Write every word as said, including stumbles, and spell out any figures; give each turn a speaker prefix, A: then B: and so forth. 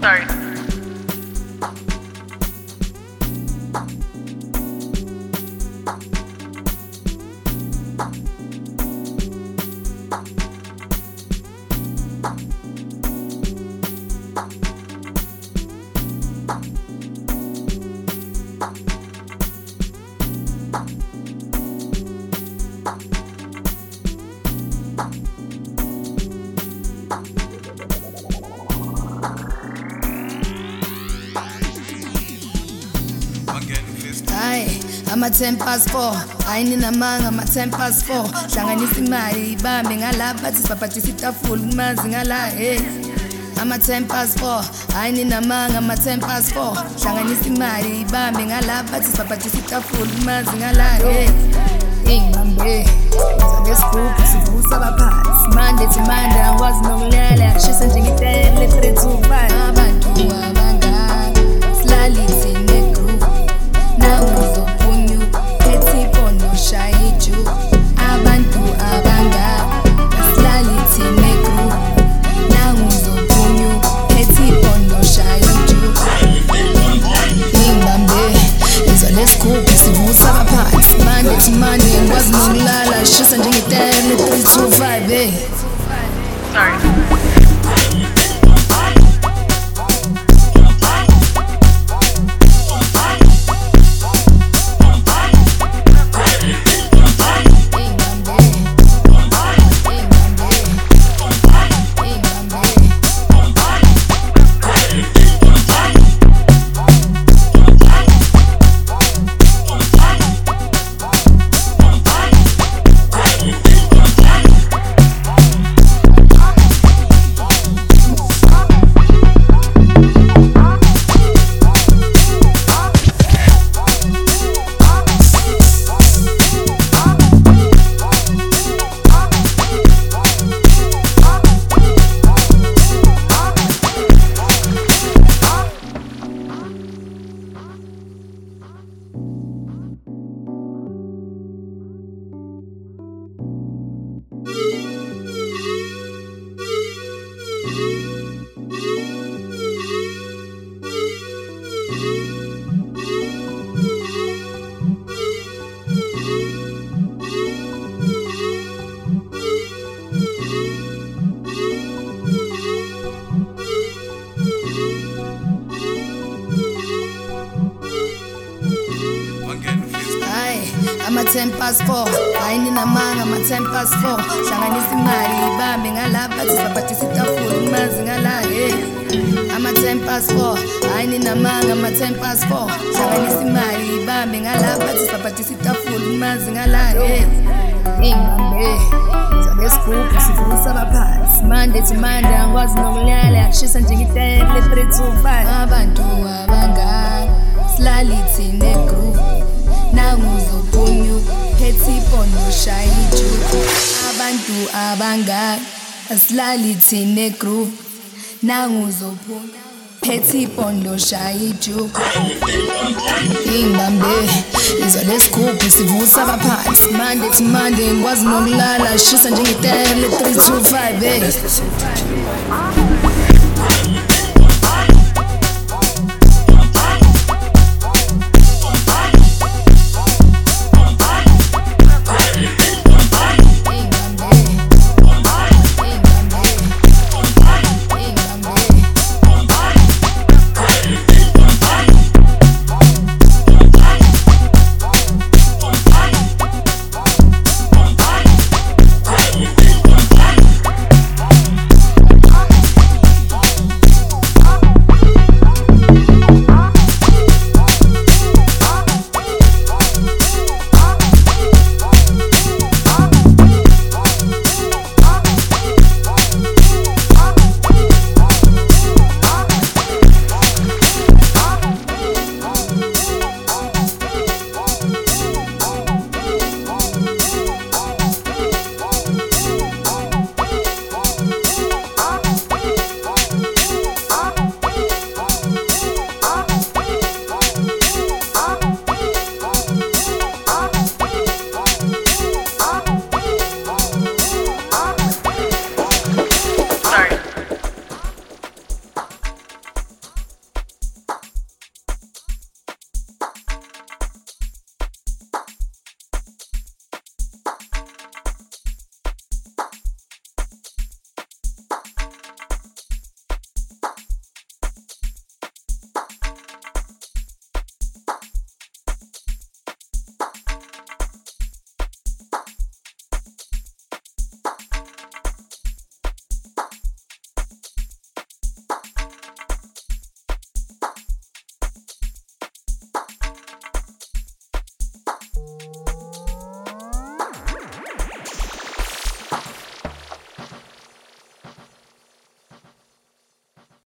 A: Sorry.
B: I'm a ten past four, I need a man, I'm a ten past four. Shanganisi mari, bambing a lap, but it's papatisita full, mazing a lie. I'm a ten past four, I need a man, I'm a ten past four. Shanganisi mari, bambing a lap, but it's papatisita full, mazing a lie. In Monday, it's a best group, it's a full summer pass. Monday to Monday, I was no lala, she's sending it there, let's get it to five. Abantu, abanga, slally, in the group. Now we're so shaichu abantu abanga aslaliti negru nanguzo punyu eti pondo shaichu nimbambe izole scoop sivusa abaphansi Monday to Monday ngwazi nokulala shisa njengitele three two five eh
A: Sorry. I'm a ten past four, I need a man, I'm a ten past four. Shanganisi mari, bambing a lap, but it's a patisita full, mazing a lie. I'm a ten past four, I need a man, I'm a ten past four. Shanganisi mari, bambing a lap, but it's a patisita full, mazing a lie. In Monday, it's a best group, it's a full summer pass. Monday to Monday, I was no lala, she's sending it there, let's three two five. Abantu abanga, slaliti negru. Nanguzo punyu, peti pondo shaichu. Abantu abanga, aslaliti negru. Nanguzo punyu, peti pondo shaichu. Imbambe, izole scoop, isivusa abaphansi. Monday to Monday, ngwazi nokulala, shisa njengitele three two five eh.